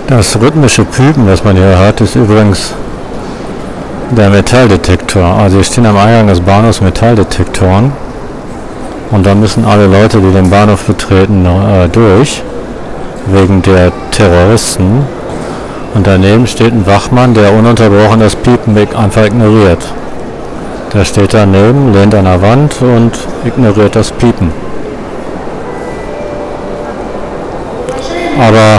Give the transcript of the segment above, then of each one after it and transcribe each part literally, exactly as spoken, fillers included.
Das rhythmische Piepen, das man hier hört, ist übrigens der Metalldetektor. Also hier stehen am Eingang des Bahnhofs Metalldetektoren und da müssen alle Leute, die den Bahnhof betreten, äh, durch, wegen der Terroristen. Und daneben steht ein Wachmann, der ununterbrochen das Piepen einfach ignoriert. Der steht daneben, lehnt an der Wand und ignoriert das Piepen. Aber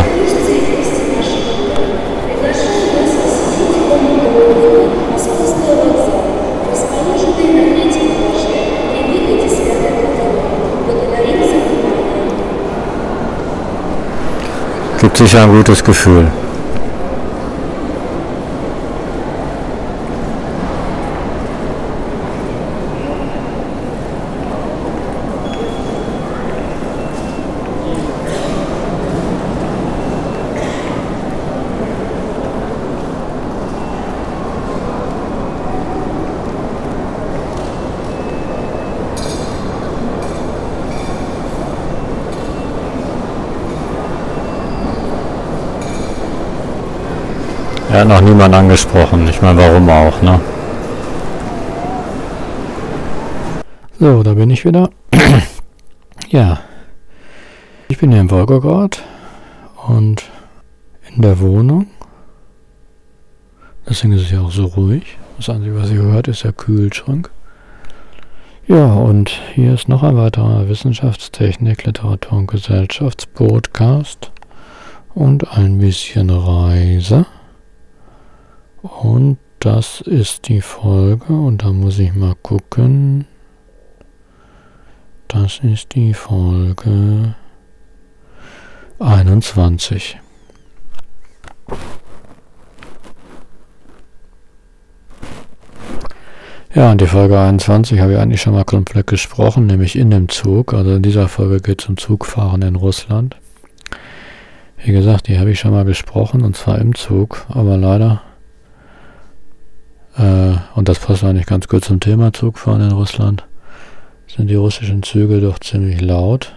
gibt sicher ein gutes Gefühl. Er hat noch niemand angesprochen. Ich meine, warum auch, ne? So, da bin ich wieder. Ja. Ich bin hier in Wolgograd und in der Wohnung. Deswegen ist es ja auch so ruhig. Das Einzige, was ihr hört, ist der Kühlschrank. Ja, und hier ist noch ein weiterer Wissenschaftstechnik, Literatur und Gesellschaftspodcast und ein bisschen Reise. Und das ist die Folge, und da muss ich mal gucken. Das ist die Folge einundzwanzig. Ja, und die Folge einundzwanzig habe ich eigentlich schon mal komplett gesprochen, nämlich in dem Zug. Also in dieser Folge geht es um Zugfahren in Russland. Wie gesagt, die habe ich schon mal gesprochen, und zwar im Zug, aber leider... Und das passt eigentlich ganz gut zum Thema Zugfahren in Russland. Sind die russischen Züge doch ziemlich laut.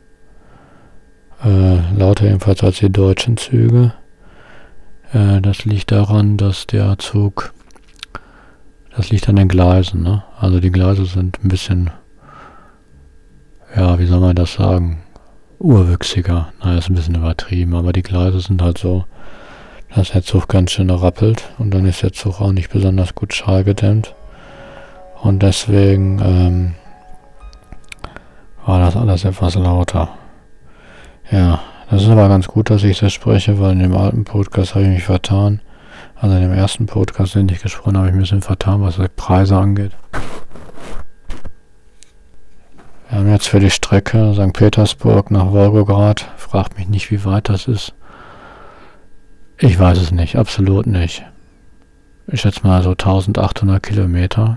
Äh, lauter jedenfalls als die deutschen Züge. Äh, das liegt daran, dass der Zug, das liegt an den Gleisen, ne? Also die Gleise sind ein bisschen, ja, wie soll man das sagen, urwüchsiger. Naja, ist ein bisschen übertrieben, aber die Gleise sind halt so, dass der Zug ganz schön rappelt, und dann ist der Zug auch nicht besonders gut schallgedämmt. Und deswegen ähm, war das alles etwas lauter. Ja, das ist aber ganz gut, dass ich das spreche, weil in dem alten Podcast habe ich mich vertan. Also in dem ersten Podcast, den ich gesprochen habe, habe ich ein bisschen vertan, was die Preise angeht. Wir haben jetzt für die Strecke Sankt Petersburg nach Wolgograd, fragt mich nicht, wie weit das ist. Ich weiß es nicht, absolut nicht. Ich schätze mal so eintausendachthundert Kilometer.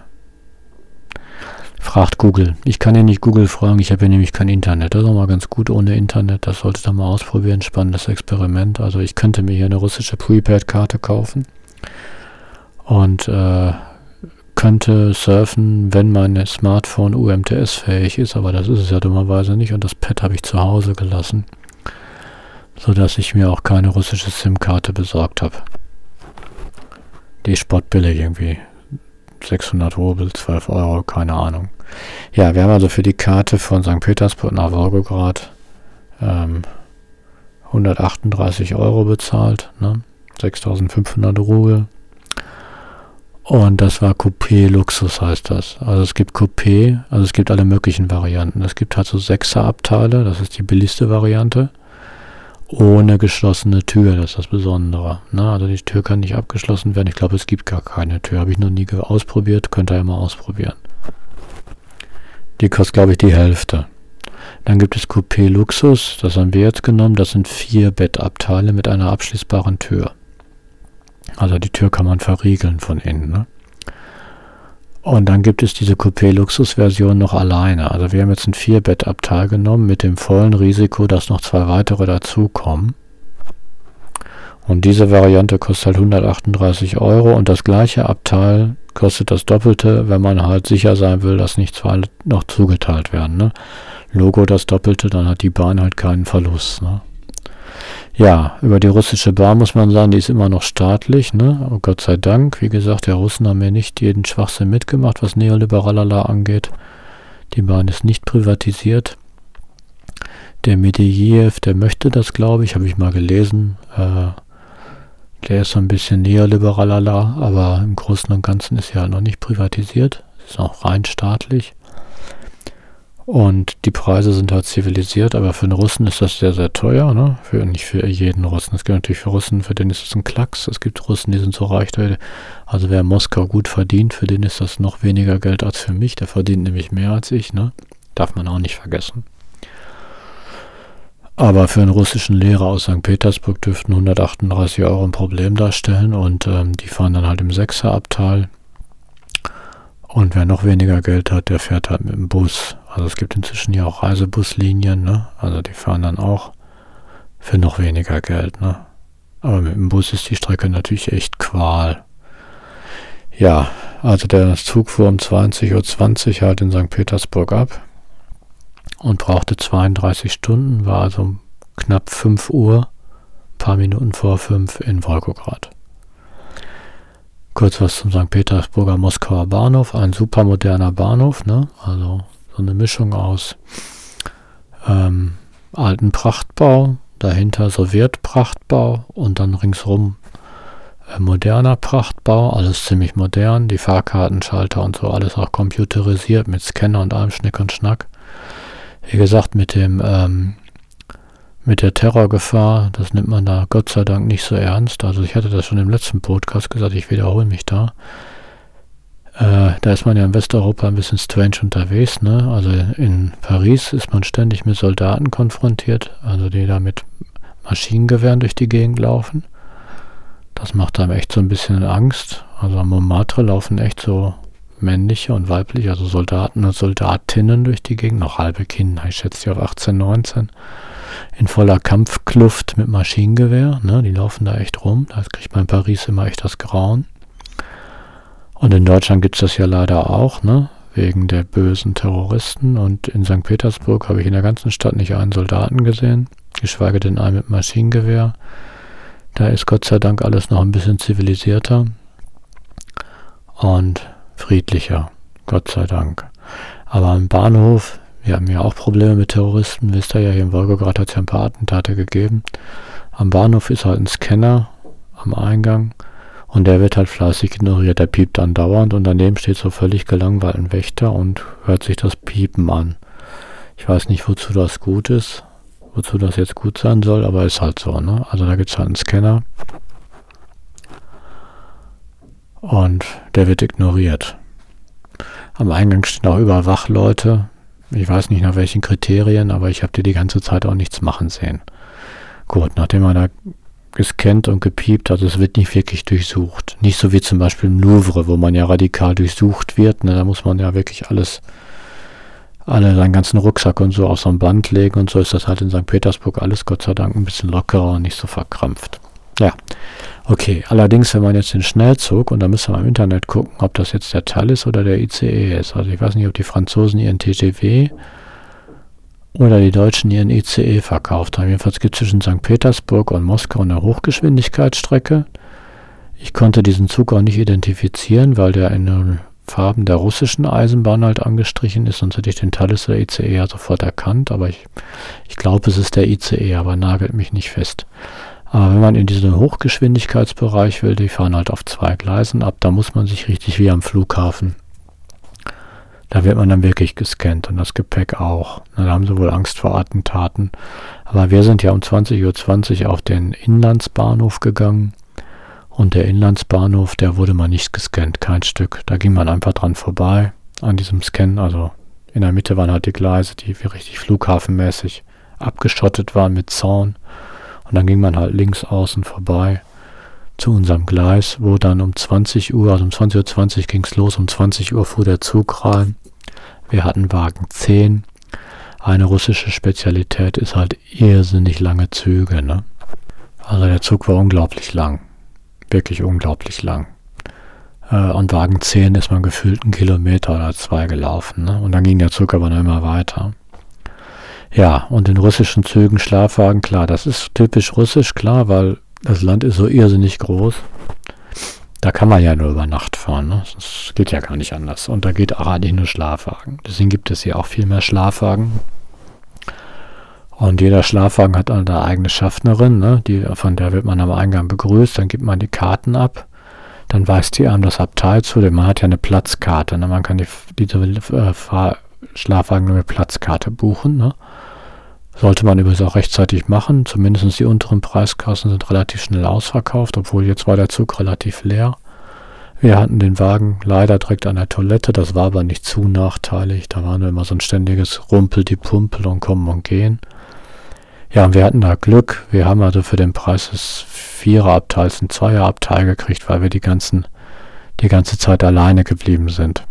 Fragt Google. Ich kann ja nicht Google fragen, ich habe ja nämlich kein Internet. Das ist auch mal ganz gut ohne Internet, das solltet ihr mal ausprobieren, spannendes Experiment. Also ich könnte mir hier eine russische Prepaid-Karte kaufen und äh, könnte surfen, wenn mein Smartphone U M T S-fähig ist, aber das ist es ja dummerweise nicht, und das Pad habe ich zu Hause gelassen, sodass ich mir auch keine russische SIM-Karte besorgt habe. Die ist spottbillig, irgendwie sechshundert Rubel, zwölf Euro, keine Ahnung. Ja, wir haben also für die Karte von Sankt Petersburg nach Wolgograd ähm, hundertachtunddreißig Euro bezahlt, ne? sechstausendfünfhundert Rubel. Und das war Coupé Luxus, heißt das. Also es gibt Coupé, also es gibt alle möglichen Varianten. Es gibt halt so Sechser-Abteile, das ist die billigste Variante. Ohne geschlossene Tür, das ist das Besondere. Ne? Also die Tür kann nicht abgeschlossen werden. Ich glaube, es gibt gar keine Tür. Habe ich noch nie ausprobiert. Könnt ihr ja mal ausprobieren. Die kostet, glaube ich, die Hälfte. Dann gibt es Coupé Luxus. Das haben wir jetzt genommen. Das sind vier Bettabteile mit einer abschließbaren Tür. Also die Tür kann man verriegeln von innen. Ne? Und dann gibt es diese Coupé Luxus Version noch alleine. Also wir haben jetzt ein Vier-Bett-Abteil genommen mit dem vollen Risiko, dass noch zwei weitere dazukommen. Und diese Variante kostet halt hundertachtunddreißig Euro, und das gleiche Abteil kostet das Doppelte, wenn man halt sicher sein will, dass nicht zwei noch zugeteilt werden. Ne? Logo das Doppelte, dann hat die Bahn halt keinen Verlust. Ne? Ja, über die russische Bahn muss man sagen, die ist immer noch staatlich, ne? Und Gott sei Dank. Wie gesagt, der Russen haben ja nicht jeden Schwachsinn mitgemacht, was Neoliberalala angeht. Die Bahn ist nicht privatisiert. Der Medvedev, der möchte das, glaube ich, habe ich mal gelesen. Äh, der ist so ein bisschen Neoliberalala, aber im Großen und Ganzen ist sie halt noch nicht privatisiert. Ist auch rein staatlich. Und die Preise sind halt zivilisiert, aber für einen Russen ist das sehr, sehr teuer, ne? Für, nicht für jeden Russen. Es gibt natürlich für Russen, für den ist es ein Klacks. Es gibt Russen, die sind so reich. Also wer in Moskau gut verdient, für den ist das noch weniger Geld als für mich. Der verdient nämlich mehr als ich, ne? Darf man auch nicht vergessen. Aber für einen russischen Lehrer aus Sankt Petersburg dürften hundertachtunddreißig Euro ein Problem darstellen und ähm, die fahren dann halt im Sechserabteil. Und wer noch weniger Geld hat, der fährt halt mit dem Bus. Also es gibt inzwischen ja auch Reisebuslinien, ne? Also die fahren dann auch für noch weniger Geld, ne? Aber mit dem Bus ist die Strecke natürlich echt Qual. Ja, also der Zug fuhr um zwanzig Uhr zwanzig halt in Sankt Petersburg ab und brauchte zweiunddreißig Stunden, war also um knapp fünf Uhr, ein paar Minuten vor fünf in Wolgograd. Kurz was zum Sankt Petersburger Moskauer Bahnhof, ein super moderner Bahnhof, ne? Also so eine Mischung aus ähm, alten Prachtbau, dahinter Sowjetprachtbau und dann ringsrum äh, moderner Prachtbau, alles ziemlich modern, die Fahrkartenschalter und so, alles auch computerisiert mit Scanner und allem Schnick und Schnack. Wie gesagt, mit dem ähm, mit der Terrorgefahr, das nimmt man da Gott sei Dank nicht so ernst. Also ich hatte das schon im letzten Podcast gesagt, ich wiederhole mich da. Äh, da ist man ja in Westeuropa ein bisschen strange unterwegs, ne? Also in Paris ist man ständig mit Soldaten konfrontiert, also die da mit Maschinengewehren durch die Gegend laufen. Das macht einem echt so ein bisschen Angst. Also am Montmartre laufen echt so männliche und weibliche, also Soldaten und Soldatinnen durch die Gegend, noch halbe Kinder, ich schätze die auf achtzehn, neunzehn. In voller Kampfkluft mit Maschinengewehr, ne, die laufen da echt rum, da kriegt man in Paris immer echt das Grauen. Und in Deutschland gibt es das ja leider auch, ne, wegen der bösen Terroristen. Und in Sankt Petersburg habe ich in der ganzen Stadt nicht einen Soldaten gesehen, geschweige denn einen mit Maschinengewehr. Da ist Gott sei Dank alles noch ein bisschen zivilisierter und friedlicher, Gott sei Dank. Aber am Bahnhof, wir haben ja auch Probleme mit Terroristen, wisst ihr ja, hier in Wolgograd hat es ja ein paar Attentate gegeben. Am Bahnhof ist halt ein Scanner am Eingang und der wird halt fleißig ignoriert, der piept andauernd und daneben steht so völlig gelangweilt ein Wächter und hört sich das Piepen an. Ich weiß nicht, wozu das gut ist, wozu das jetzt gut sein soll, aber ist halt so, ne? Also da gibt es halt einen Scanner und der wird ignoriert. Am Eingang stehen auch überall Wachleute. Ich weiß nicht nach welchen Kriterien, aber ich habe die die ganze Zeit auch nichts machen sehen. Gut, nachdem man da gescannt und gepiept hat, es wird nicht wirklich durchsucht. Nicht so wie zum Beispiel im Louvre, wo man ja radikal durchsucht wird. Ne, da muss man ja wirklich alles, alle seinen ganzen Rucksack und so auf so ein Band legen und so ist das halt in Sankt Petersburg alles Gott sei Dank ein bisschen lockerer und nicht so verkrampft. Ja, okay. Allerdings, wenn man jetzt den Schnellzug, und da müssen wir im Internet gucken, ob das jetzt der T A L ist oder der I C E ist. Also ich weiß nicht, ob die Franzosen ihren T G V oder die Deutschen ihren I C E verkauft haben. Jedenfalls gibt es zwischen Sankt Petersburg und Moskau eine Hochgeschwindigkeitsstrecke. Ich konnte diesen Zug auch nicht identifizieren, weil der in den Farben der russischen Eisenbahn halt angestrichen ist, sonst hätte ich den Thales oder I C E ja sofort erkannt, aber ich, ich glaube, es ist der I C E, aber nagelt mich nicht fest. Aber wenn man in diesen Hochgeschwindigkeitsbereich will, die fahren halt auf zwei Gleisen ab, da muss man sich richtig wie am Flughafen. Da wird man dann wirklich gescannt und das Gepäck auch. Da haben sie wohl Angst vor Attentaten. Aber wir sind ja um zwanzig Uhr zwanzig auf den Inlandsbahnhof gegangen und der Inlandsbahnhof, der wurde mal nicht gescannt, kein Stück. Da ging man einfach dran vorbei an diesem Scan. Also in der Mitte waren halt die Gleise, die wie richtig flughafenmäßig abgeschottet waren mit Zaun. Und dann ging man halt links außen vorbei zu unserem Gleis, wo dann um zwanzig Uhr, also um zwanzig Uhr zwanzig ging es los, um zwanzig Uhr fuhr der Zug rein. Wir hatten Wagen zehn. Eine russische Spezialität ist halt irrsinnig lange Züge, ne? Also der Zug war unglaublich lang. Wirklich unglaublich lang. Äh, und Wagen zehn ist man gefühlt einen Kilometer oder zwei gelaufen, ne? Und dann ging der Zug aber noch immer weiter. Ja, und in russischen Zügen Schlafwagen, klar, das ist typisch russisch, klar, weil das Land ist so irrsinnig groß. Da kann man ja nur über Nacht fahren, ne? Das geht ja gar nicht anders. Und da geht auch eigentlich nur Schlafwagen. Deswegen gibt es hier auch viel mehr Schlafwagen. Und jeder Schlafwagen hat eine eigene Schaffnerin, ne? Die, von der wird man am Eingang begrüßt, dann gibt man die Karten ab. Dann weist die einem das Abteil zu, denn man hat ja eine Platzkarte. Ne? Man kann die, diese äh, Fahr Schlafwagen nur mit Platzkarte buchen. Ne? Sollte man übrigens auch rechtzeitig machen. Zumindest die unteren Preiskassen sind relativ schnell ausverkauft, obwohl jetzt war der Zug relativ leer. Wir hatten den Wagen leider direkt an der Toilette, das war aber nicht zu nachteilig. Da war nur immer so ein ständiges Rumpel, die Pumpel und Kommen und Gehen. Ja, und wir hatten da Glück. Wir haben also für den Preis des Viererabteils ein Zweierabteil gekriegt, weil wir die ganzen, die ganze Zeit alleine geblieben sind.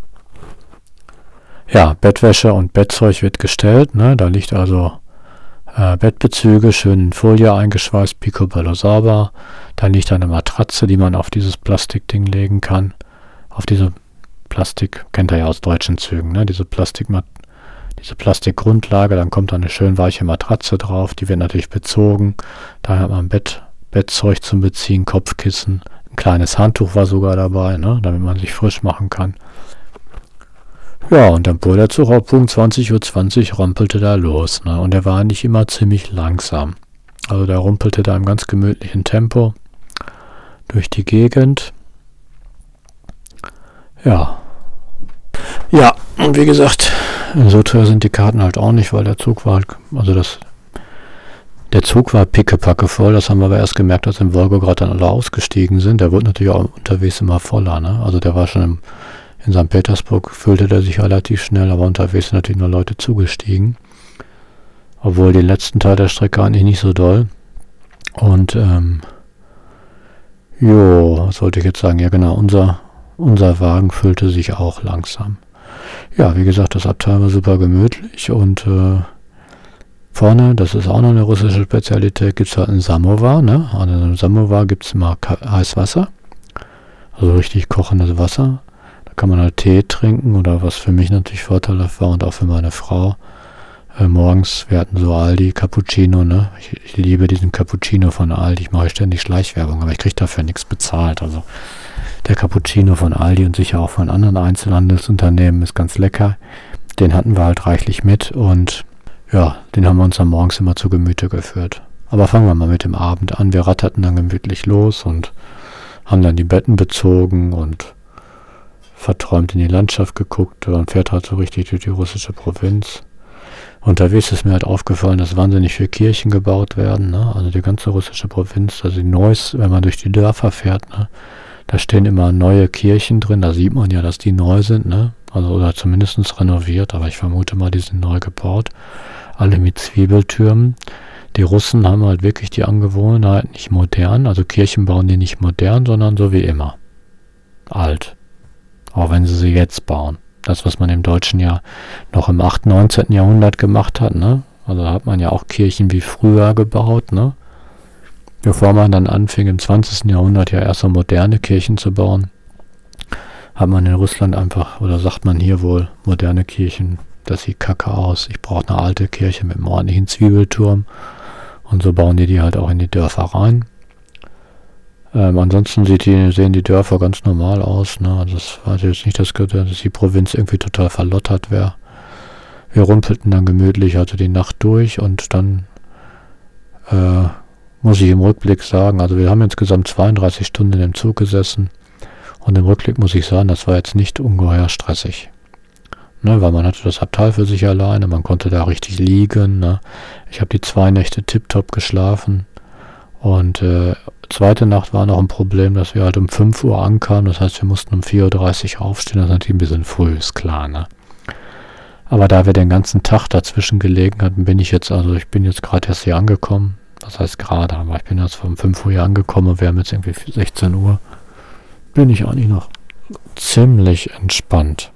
Ja, Bettwäsche und Bettzeug wird gestellt. Ne? Da liegt also äh, Bettbezüge, schön in Folie eingeschweißt, picobello sauber. Dann liegt eine Matratze, die man auf dieses Plastikding legen kann. Auf diese Plastik, kennt ihr ja aus deutschen Zügen, ne? Diese Plastikmat Diese Plastikgrundlage, dann kommt da eine schön weiche Matratze drauf, die wird natürlich bezogen. Da hat man Bett, Bettzeug zum Beziehen, Kopfkissen, ein kleines Handtuch war sogar dabei, ne, damit man sich frisch machen kann. Ja, und dann fuhr der Zug auf Punkt zwanzig Uhr zwanzig, rumpelte da los, ne, und er war eigentlich immer ziemlich langsam. Also der rumpelte da im ganz gemütlichen Tempo durch die Gegend. Ja. Ja, und wie gesagt, so teuer sind die Karten halt auch nicht, weil der Zug war halt, also das, der Zug war pickepacke voll, das haben wir aber erst gemerkt, als in Wolgograd dann alle ausgestiegen sind. Der wurde natürlich auch unterwegs immer voller, ne? Also der war schon im, in Sankt Petersburg, füllte der sich relativ schnell, aber unterwegs sind natürlich nur Leute zugestiegen. Obwohl den letzten Teil der Strecke eigentlich nicht so doll. Und, ähm, jo, was sollte ich jetzt sagen? Ja genau, unser, unser Wagen füllte sich auch langsam. Ja, wie gesagt, das Abteil war super gemütlich und äh, vorne, das ist auch noch eine russische Spezialität, gibt es halt einen Samovar, ne? An einem Samovar gibt es immer heißes Wasser, also richtig kochendes Wasser. Da kann man halt Tee trinken oder was für mich natürlich vorteilhaft war und auch für meine Frau. Äh, morgens, wir hatten so Aldi Cappuccino, ne? Ich, ich liebe diesen Cappuccino von Aldi, ich mache ständig Schleichwerbung, aber ich kriege dafür nichts bezahlt, also der Cappuccino von Aldi und sicher auch von anderen Einzelhandelsunternehmen ist ganz lecker. Den hatten wir halt reichlich mit und ja, den haben wir uns dann morgens immer zu Gemüte geführt. Aber fangen wir mal mit dem Abend an. Wir ratterten dann gemütlich los und haben dann die Betten bezogen und verträumt in die Landschaft geguckt. Man fährt halt so richtig durch die russische Provinz. Unterwegs ist mir halt aufgefallen, dass wahnsinnig viele Kirchen gebaut werden. Ne? Also die ganze russische Provinz, also die Neuss, wenn man durch die Dörfer fährt, ne? Da stehen immer neue Kirchen drin, da sieht man ja, dass die neu sind, ne? Also oder zumindest renoviert, aber ich vermute mal, die sind neu gebaut. Alle mit Zwiebeltürmen. Die Russen haben halt wirklich die Angewohnheit, nicht modern, also Kirchen bauen die nicht modern, sondern so wie immer. Alt. Auch wenn sie sie jetzt bauen. Das, was man im Deutschen ja noch im achten, neunzehnten Jahrhundert gemacht hat, ne? Also da hat man ja auch Kirchen wie früher gebaut, ne? Bevor man dann anfing, im zwanzigsten Jahrhundert ja erst so moderne Kirchen zu bauen, hat man in Russland einfach, oder sagt man hier wohl, moderne Kirchen, das sieht kacke aus, ich brauche eine alte Kirche mit einem ordentlichen Zwiebelturm. Und so bauen die die halt auch in die Dörfer rein. Ähm, ansonsten sieht die, sehen die Dörfer ganz normal aus. Ne? Also das war jetzt nicht das Gute, dass die Provinz irgendwie total verlottert wäre. Wir rumpelten dann gemütlich also die Nacht durch und dann äh, muss ich im Rückblick sagen, also wir haben insgesamt zweiunddreißig Stunden in dem Zug gesessen und im Rückblick muss ich sagen, das war jetzt nicht ungeheuer stressig. Ne, weil man hatte das Abteil für sich alleine, man konnte da richtig liegen. Ne? Ich habe die zwei Nächte tipptopp geschlafen und äh, zweite Nacht war noch ein Problem, dass wir halt um fünf Uhr ankamen, das heißt wir mussten um vier Uhr dreißig aufstehen, das ist natürlich ein bisschen früh, ist klar. Ne? Aber da wir den ganzen Tag dazwischen gelegen hatten, bin ich jetzt, also ich bin jetzt gerade erst hier angekommen. Das heißt gerade, aber ich bin jetzt um fünf Uhr hier angekommen und wir haben jetzt irgendwie sechzehn Uhr. Bin ich eigentlich noch ziemlich entspannt.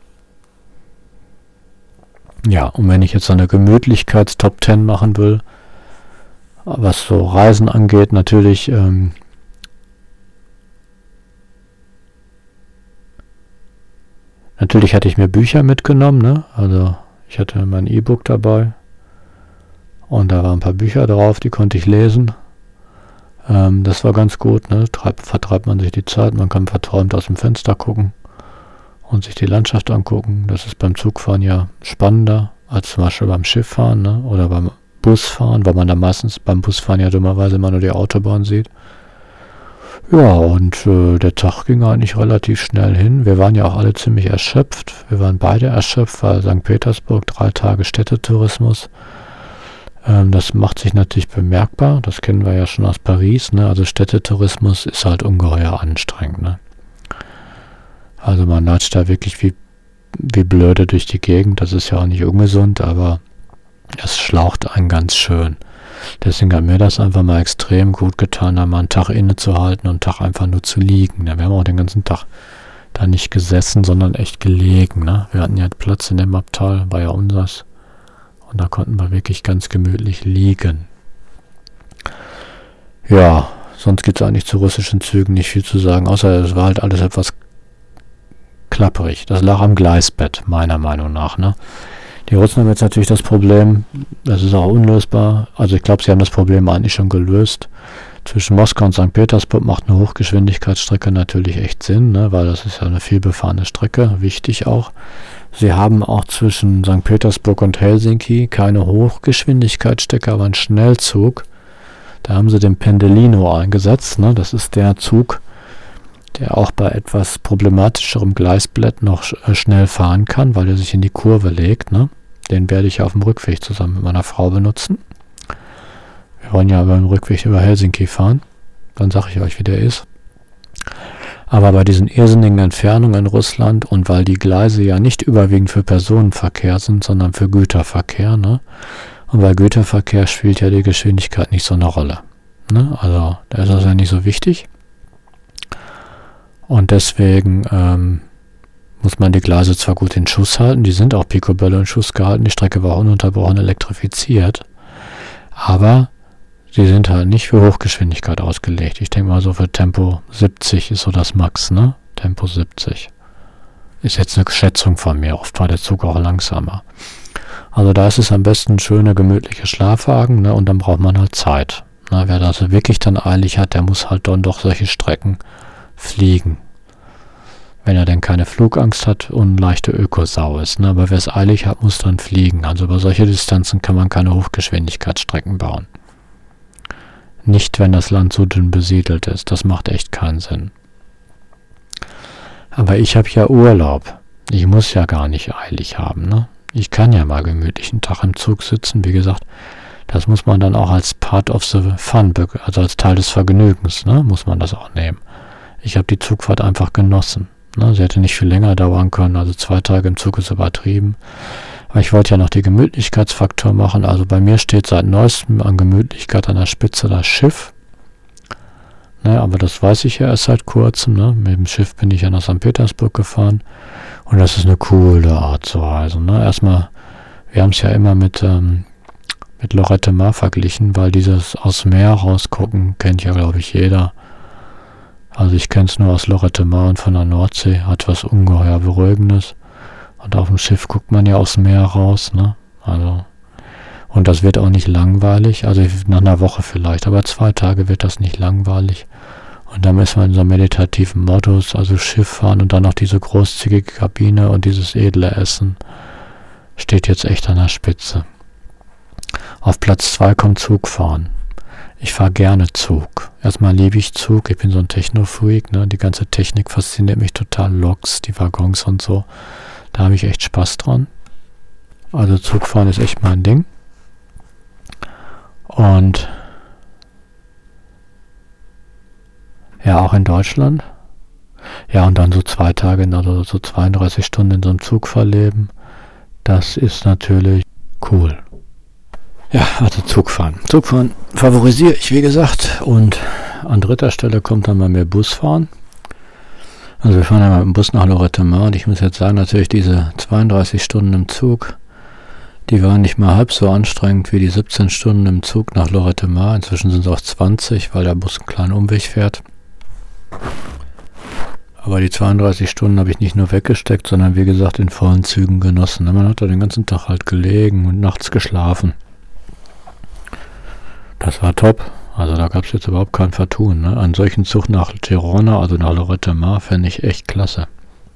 Ja, und wenn ich jetzt eine Gemütlichkeits-Top zehn machen will, was so Reisen angeht, natürlich ähm, natürlich hatte ich mir Bücher mitgenommen, ne? Also ich hatte mein E-Book dabei. Und da waren ein paar Bücher drauf, die konnte ich lesen. Ähm, das war ganz gut, ne? Treib, vertreibt man sich die Zeit, man kann verträumt aus dem Fenster gucken und sich die Landschaft angucken. Das ist beim Zugfahren ja spannender als zum Beispiel beim Schifffahren, ne? Oder beim Busfahren, weil man da meistens beim Busfahren ja dummerweise immer nur die Autobahn sieht. Ja, und äh, der Tag ging eigentlich relativ schnell hin. Wir waren ja auch alle ziemlich erschöpft. Wir waren beide erschöpft, weil Sankt Petersburg, drei Tage Städtetourismus. Ähm, das macht sich natürlich bemerkbar. Das kennen wir ja schon aus Paris, ne? Also Städtetourismus ist halt ungeheuer anstrengend, ne? Also man latscht da wirklich wie, wie blöde durch die Gegend. Das ist ja auch nicht ungesund, aber es schlaucht einen ganz schön. Deswegen hat mir das einfach mal extrem gut getan, da mal einen Tag innezuhalten und einen Tag einfach nur zu liegen. Ne? Wir haben auch den ganzen Tag da nicht gesessen, sondern echt gelegen. Ne? Wir hatten ja Platz in dem Abteil, war ja unseres. Und da konnten wir wirklich ganz gemütlich liegen. Ja, sonst gibt es eigentlich zu russischen Zügen nicht viel zu sagen, außer es war halt alles etwas klapperig. Das lag am Gleisbett, meiner Meinung nach. Ne? Die Russen haben jetzt natürlich das Problem, das ist auch unlösbar, also ich glaube, sie haben das Problem eigentlich schon gelöst. Zwischen Moskau und Sankt Petersburg macht eine Hochgeschwindigkeitsstrecke natürlich echt Sinn, ne, weil das ist ja eine vielbefahrene Strecke, wichtig auch. Sie haben auch zwischen Sankt Petersburg und Helsinki keine Hochgeschwindigkeitsstrecke, aber einen Schnellzug. Da haben sie den Pendelino eingesetzt, ne, das ist der Zug, der auch bei etwas problematischerem Gleisbett noch sch- äh, schnell fahren kann, weil er sich in die Kurve legt. Ne? Den werde ich auf dem Rückweg zusammen mit meiner Frau benutzen. Wir wollen ja beim Rückweg über Helsinki fahren. Dann sage ich euch, wie der ist. Aber bei diesen irrsinnigen Entfernungen in Russland und weil die Gleise ja nicht überwiegend für Personenverkehr sind, sondern für Güterverkehr, ne? Und bei Güterverkehr spielt ja die Geschwindigkeit nicht so eine Rolle. Ne? Also da ist das ja nicht so wichtig. Und deswegen ähm, muss man die Gleise zwar gut in Schuss halten, die sind auch picobello in Schuss gehalten, die Strecke war ununterbrochen elektrifiziert, aber sie sind halt nicht für Hochgeschwindigkeit ausgelegt. Ich denke mal so für Tempo siebzig ist so das Max, ne? Tempo siebzig. Ist jetzt eine Schätzung von mir, oft war der Zug auch langsamer. Also da ist es am besten schöne, gemütliche Schlafwagen, ne? Und dann braucht man halt Zeit. Na, wer das wirklich dann eilig hat, der muss halt dann doch solche Strecken fliegen. Wenn er denn keine Flugangst hat und leichte Ökosau ist. Ne? Aber wer es eilig hat, muss dann fliegen. Also über solche Distanzen kann man keine Hochgeschwindigkeitsstrecken bauen. Nicht, wenn das Land so dünn besiedelt ist. Das macht echt keinen Sinn. Aber ich habe ja Urlaub. Ich muss ja gar nicht eilig haben. Ne? Ich kann ja mal gemütlich einen Tag im Zug sitzen. Wie gesagt, das muss man dann auch als Part of the Fun, also als Teil des Vergnügens, ne? Muss man das auch nehmen. Ich habe die Zugfahrt einfach genossen. Ne? Sie hätte nicht viel länger dauern können, also zwei Tage im Zug ist übertrieben. Aber ich wollte ja noch die Gemütlichkeitsfaktor machen. Also bei mir steht seit neuestem an Gemütlichkeit an der Spitze das Schiff. Ne? Aber das weiß ich ja erst seit kurzem. Ne? Mit dem Schiff bin ich ja nach Sankt Petersburg gefahren. Und das ist eine coole Art zu reisen. Ne? Erstmal, wir haben es ja immer mit, ähm, mit Lorette Mar verglichen, weil dieses aus Meer rausgucken kennt ja, glaube ich, jeder. Also ich kenne es nur aus Lorette Mar und von der Nordsee, hat was ungeheuer Beruhigendes. Und auf dem Schiff guckt man ja aus dem Meer raus, ne? Also, und das wird auch nicht langweilig, also nach einer Woche vielleicht, aber zwei Tage wird das nicht langweilig. Und dann ist man in so einem meditativen Modus, also Schiff fahren und dann noch diese großzügige Kabine und dieses edle Essen. Steht jetzt echt an der Spitze. Auf Platz zwei kommt Zugfahren. Ich fahre gerne Zug. Erstmal liebe ich Zug, ich bin so ein Techno-Freak, ne? Die ganze Technik fasziniert mich total, Loks, die Waggons und so. Da habe ich echt Spaß dran. Also Zugfahren ist echt mein Ding. Und ja, auch in Deutschland. Ja, und dann so zwei Tage, also so zweiunddreißig Stunden in so einem Zug verleben. Das ist natürlich cool. Ja, also Zugfahren. Zugfahren favorisiere ich, wie gesagt. Und an dritter Stelle kommt dann bei mir Busfahren. Also wir fahren ja mit dem Bus nach Lorette Mar. Und ich muss jetzt sagen, natürlich diese zweiunddreißig Stunden im Zug, die waren nicht mal halb so anstrengend wie die siebzehn Stunden im Zug nach Lorette Mar. Inzwischen sind es auch zwanzig, weil der Bus einen kleinen Umweg fährt. Aber die zweiunddreißig Stunden habe ich nicht nur weggesteckt, sondern wie gesagt in vollen Zügen genossen. Man hat da den ganzen Tag halt gelegen und nachts geschlafen. Das war top. Also da gab es jetzt überhaupt kein Vertun. Ne? Einen solchen Zug nach Girona, also nach Lloret de Mar, fände ich echt klasse.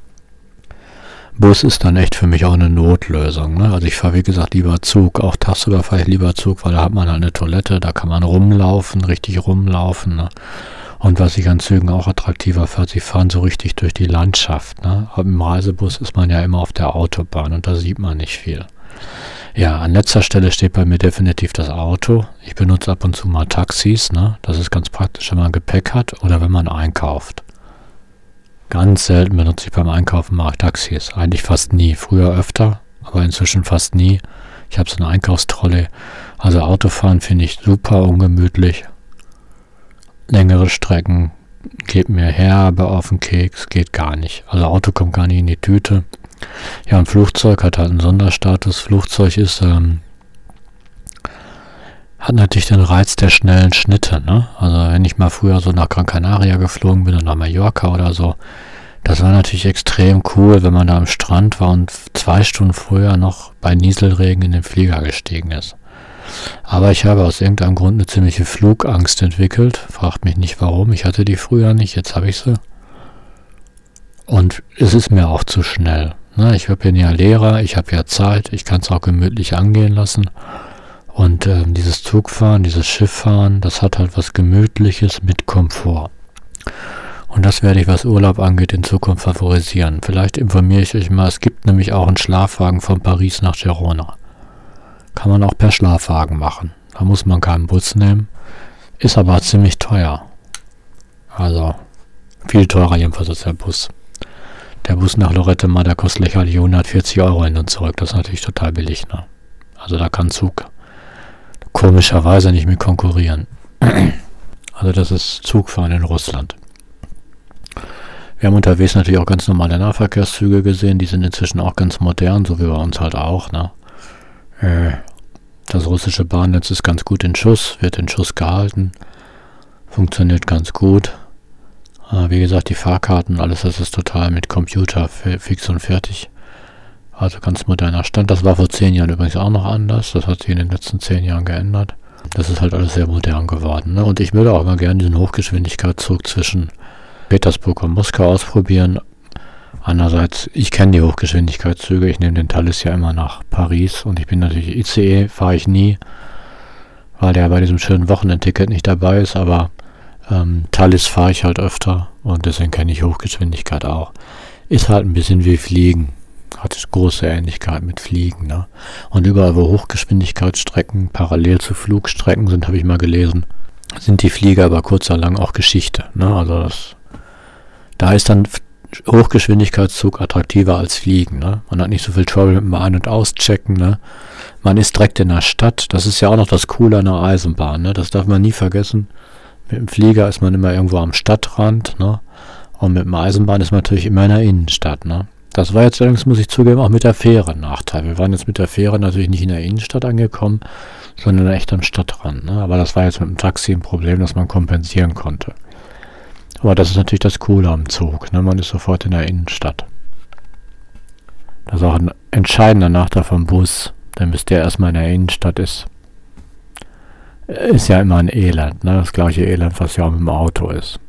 Bus ist dann echt für mich auch eine Notlösung. Ne? Also ich fahre wie gesagt lieber Zug. Auch tagsüber fahre ich lieber Zug, weil da hat man halt eine Toilette, da kann man rumlaufen, richtig rumlaufen. Ne? Und was ich an Zügen auch attraktiver fand, sie fahren so richtig durch die Landschaft. Ne? Aber im Reisebus ist man ja immer auf der Autobahn und da sieht man nicht viel. Ja, an letzter Stelle steht bei mir definitiv das Auto. Ich benutze ab und zu mal Taxis. Ne? Das ist ganz praktisch, wenn man Gepäck hat oder wenn man einkauft. Ganz selten benutze ich beim Einkaufen mal Taxis. Eigentlich fast nie. Früher öfter, aber inzwischen fast nie. Ich habe so eine Einkaufstrolle. Also Autofahren finde ich super ungemütlich. Längere Strecken geht mir herbe auf den Keks, geht gar nicht. Also Auto kommt gar nicht in die Tüte. Ja, ein Flugzeug hat halt einen Sonderstatus. Flugzeug ist, ähm, hat natürlich den Reiz der schnellen Schnitte. Ne? Also wenn ich mal früher so nach Gran Canaria geflogen bin und nach Mallorca oder so, das war natürlich extrem cool, wenn man da am Strand war und zwei Stunden früher noch bei Nieselregen in den Flieger gestiegen ist. Aber ich habe aus irgendeinem Grund eine ziemliche Flugangst entwickelt. Fragt mich nicht warum. Ich hatte die früher nicht, jetzt habe ich sie. Und es ist mir auch zu schnell. Ne? Ich bin ja Lehrer, ich habe ja Zeit, ich kann es auch gemütlich angehen lassen. Und ähm, dieses Zugfahren, dieses Schifffahren, das hat halt was Gemütliches mit Komfort. Und das werde ich, was Urlaub angeht, in Zukunft favorisieren. Vielleicht informiere ich euch mal, es gibt nämlich auch einen Schlafwagen von Paris nach Girona. Kann man auch per Schlafwagen machen. Da muss man keinen Bus nehmen. Ist aber ziemlich teuer. Also viel teurer jedenfalls als der Bus. Der Bus nach Lloret de Mar, der kostet lächerlich hundertvierzig Euro hin und zurück. Das ist natürlich total billig. Ne? Also da kann Zug komischerweise nicht mit konkurrieren. Also das ist Zugfahren in Russland. Wir haben unterwegs natürlich auch ganz normale Nahverkehrszüge gesehen. Die sind inzwischen auch ganz modern, so wie bei uns halt auch. Ne? Das russische Bahnnetz ist ganz gut in Schuss, wird in Schuss gehalten, funktioniert ganz gut. Wie gesagt, die Fahrkarten, alles das ist total mit Computer fix und fertig. Also ganz moderner Stand. Das war vor zehn Jahren übrigens auch noch anders. Das hat sich in den letzten zehn Jahren geändert. Das ist halt alles sehr modern geworden. Ne? Und ich würde auch mal gerne diesen Hochgeschwindigkeitszug zwischen Petersburg und Moskau ausprobieren. Andererseits, ich kenne die Hochgeschwindigkeitszüge. Ich nehme den Thalys ja immer nach Paris. Und ich bin natürlich I C E, fahre ich nie, weil der bei diesem schönen Wochenendticket nicht dabei ist. Aber ähm, Thalys fahre ich halt öfter. Und deswegen kenne ich Hochgeschwindigkeit auch. Ist halt ein bisschen wie Fliegen. Hat große Ähnlichkeit mit Fliegen. Ne? Und überall, wo Hochgeschwindigkeitsstrecken parallel zu Flugstrecken sind, habe ich mal gelesen, sind die Flieger aber kurz oder lang auch Geschichte. Ne? Also das, da ist dann Hochgeschwindigkeitszug attraktiver als Fliegen. Ne? Man hat nicht so viel Trouble mit dem Ein- und Auschecken. Ne? Man ist direkt in der Stadt. Das ist ja auch noch das Coole an der Eisenbahn. Ne? Das darf man nie vergessen. Mit dem Flieger ist man immer irgendwo am Stadtrand. Ne? Und mit dem Eisenbahn ist man natürlich immer in der Innenstadt. Ne? Das war jetzt allerdings, muss ich zugeben, auch mit der Fähre ein Nachteil. Wir waren jetzt mit der Fähre natürlich nicht in der Innenstadt angekommen, sondern echt am Stadtrand. Ne? Aber das war jetzt mit dem Taxi ein Problem, das man kompensieren konnte. Aber das ist natürlich das Coole am Zug. Ne? Man ist sofort in der Innenstadt. Das ist auch ein entscheidender Nachteil vom Bus, denn bis der erstmal in der Innenstadt ist, ist ja immer ein Elend. Ne? Das gleiche Elend, was ja auch mit dem Auto ist.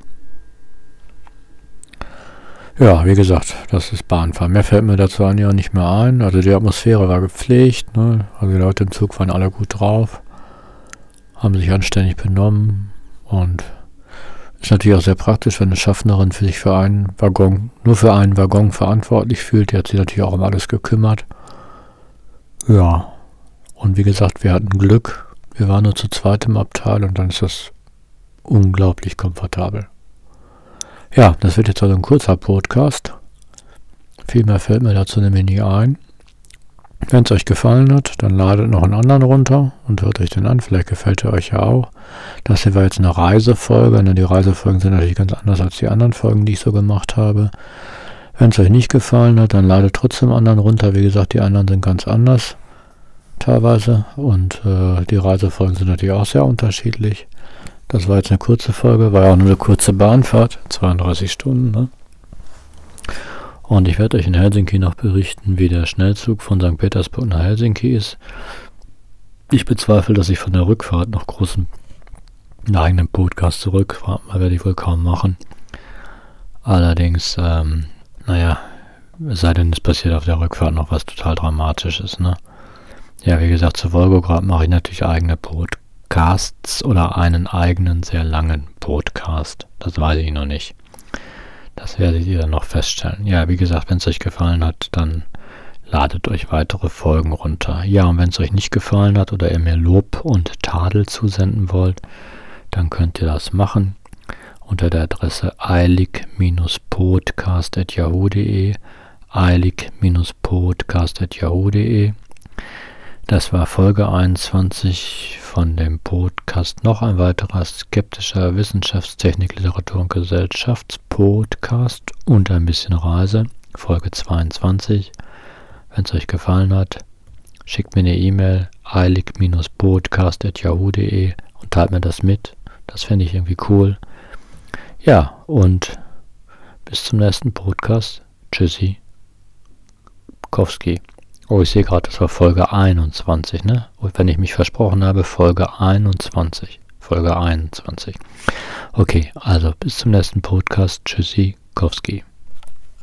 Ja, wie gesagt, das ist Bahnfahren. Mehr fällt mir dazu eigentlich auch nicht mehr ein. Also die Atmosphäre war gepflegt. Ne? Also die Leute im Zug waren alle gut drauf, haben sich anständig benommen und ist natürlich auch sehr praktisch, wenn eine Schaffnerin für sich für einen Waggon, nur für einen Waggon verantwortlich fühlt. Die hat sich natürlich auch um alles gekümmert. Ja, und wie gesagt, wir hatten Glück. Wir waren nur zu zweit im Abteil und dann ist das unglaublich komfortabel. Ja, das wird jetzt also ein kurzer Podcast. Viel mehr fällt mir dazu nämlich nicht ein. Wenn es euch gefallen hat, dann ladet noch einen anderen runter und hört euch den an. Vielleicht gefällt er euch ja auch. Das hier war jetzt eine Reisefolge. Ne? Die Reisefolgen sind natürlich ganz anders als die anderen Folgen, die ich so gemacht habe. Wenn es euch nicht gefallen hat, dann ladet trotzdem anderen runter. Wie gesagt, die anderen sind ganz anders teilweise. Und äh, die Reisefolgen sind natürlich auch sehr unterschiedlich. Das war jetzt eine kurze Folge, war ja auch nur eine kurze Bahnfahrt, zweiunddreißig Stunden. Ne? Und ich werde euch in Helsinki noch berichten, wie der Schnellzug von Sankt Petersburg nach Helsinki ist. Ich bezweifle, dass ich von der Rückfahrt noch großen einen eigenen Podcast zurück. Werde ich wohl kaum machen. Allerdings, ähm, naja, es sei denn, es passiert auf der Rückfahrt noch was total Dramatisches, ne? Ja, wie gesagt, zu Volgograd mache ich natürlich eigene Podcasts oder einen eigenen, sehr langen Podcast. Das weiß ich noch nicht. Das werdet ihr dann noch feststellen. Ja, wie gesagt, wenn es euch gefallen hat, dann ladet euch weitere Folgen runter. Ja, und wenn es euch nicht gefallen hat oder ihr mir Lob und Tadel zusenden wollt, dann könnt ihr das machen unter der Adresse eilig Podcast at yahoo punkt de eilig Podcast at yahoo punkt de. Das war Folge einundzwanzig von dem Podcast noch ein weiterer skeptischer Wissenschaftstechnik, Literatur und Gesellschaftspodcast und ein bisschen Reise, Folge zweiundzwanzig. Wenn es euch gefallen hat, schickt mir eine E-Mail eilig Podcast at yahoo punkt de und teilt mir das mit. Das fände ich irgendwie cool. Ja, und bis zum nächsten Podcast. Tschüssi. Kowski. Oh, ich sehe gerade, das war Folge einundzwanzig, ne? Und wenn ich mich versprochen habe, Folge einundzwanzig. Folge einundzwanzig. Okay, also bis zum nächsten Podcast. Tschüssi. Kowski.